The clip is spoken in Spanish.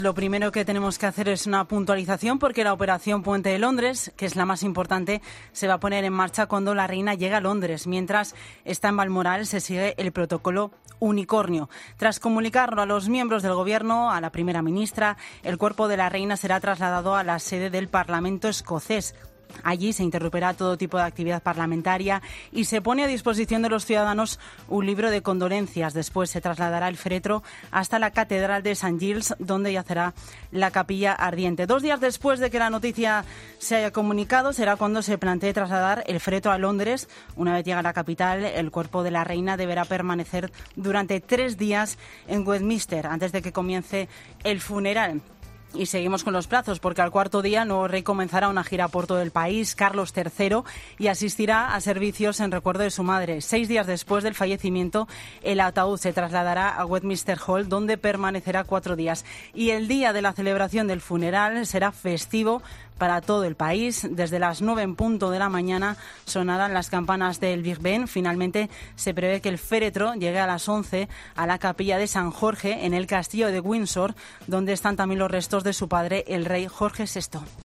Lo primero que tenemos que hacer es una puntualización porque la operación Puente de Londres, que es la más importante, se va a poner en marcha cuando la reina llegue a Londres. Mientras está en Balmoral, se sigue el protocolo Unicornio. Tras comunicarlo a los miembros del Gobierno, a la primera ministra, el cuerpo de la reina será trasladado a la sede del Parlamento escocés. Allí se interrumpirá todo tipo de actividad parlamentaria y se pone a disposición de los ciudadanos un libro de condolencias. Después se trasladará el féretro hasta la Catedral de St. Giles, donde yacerá la capilla ardiente. 2 días después de que la noticia se haya comunicado, será cuando se plantee trasladar el féretro a Londres. Una vez llega a la capital, el cuerpo de la reina deberá permanecer durante 3 días en Westminster antes de que comience el funeral. Y seguimos con los plazos, porque al cuarto día el nuevo rey comenzará una gira por todo el país, Carlos III, y asistirá a servicios en recuerdo de su madre. 6 días después del fallecimiento, el ataúd se trasladará a Westminster Hall, donde permanecerá 4 días. Y el día de la celebración del funeral será festivo para todo el país. Desde las 9 en punto de la mañana sonarán las campanas del Big Ben. Finalmente se prevé que el féretro llegue a las 11 a la capilla de San Jorge, en el castillo de Windsor, donde están también los restos de su padre, el rey Jorge VI.